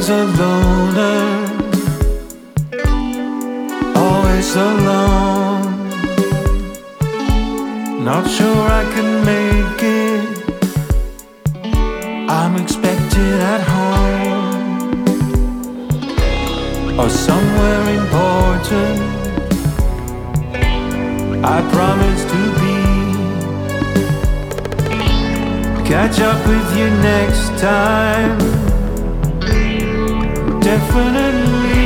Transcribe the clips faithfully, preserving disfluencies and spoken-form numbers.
Always a loner, always alone. Not sure I can make it. I'm expected at home or somewhere important. I promise to be. Catch up with you next time. Definitely.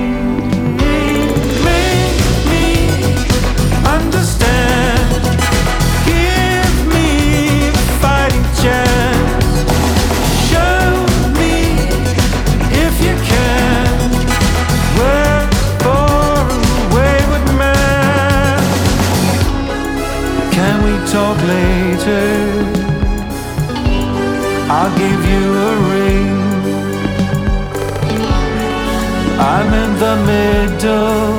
Make me understand. Give me a fighting chance. Show me if you can. Work for a wayward man. Can we talk later? I'll give you a ring. I'm in the middle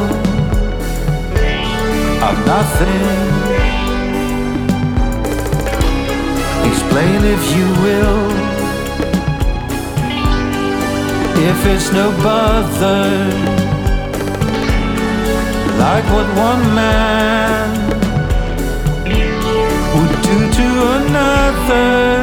of nothing. Explain if you will. If it's no bother, like what one man would do to another.